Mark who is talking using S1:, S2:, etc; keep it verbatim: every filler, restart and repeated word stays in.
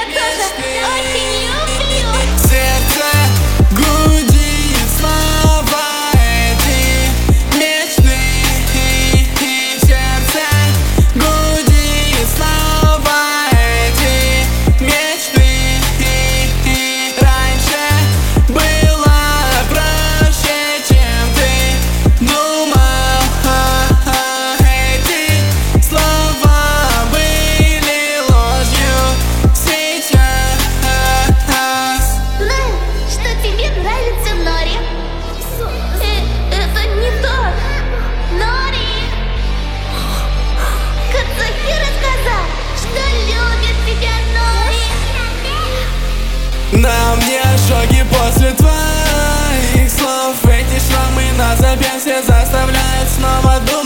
S1: я тоже очень люблю.
S2: Сердце гудит, слова эти мечты. В сердце гудит, слова эти мечты. Раньше было проще, чем ты думал. Эти слова были ложью сейчас.
S1: Знаю, что тебе нравится Нори. Э, это не так. Нори! Кацухира сказал, что любит тебя, Нори.
S2: На мне шоки после твоих слов. Эти шрамы на запястье заставляют снова думать.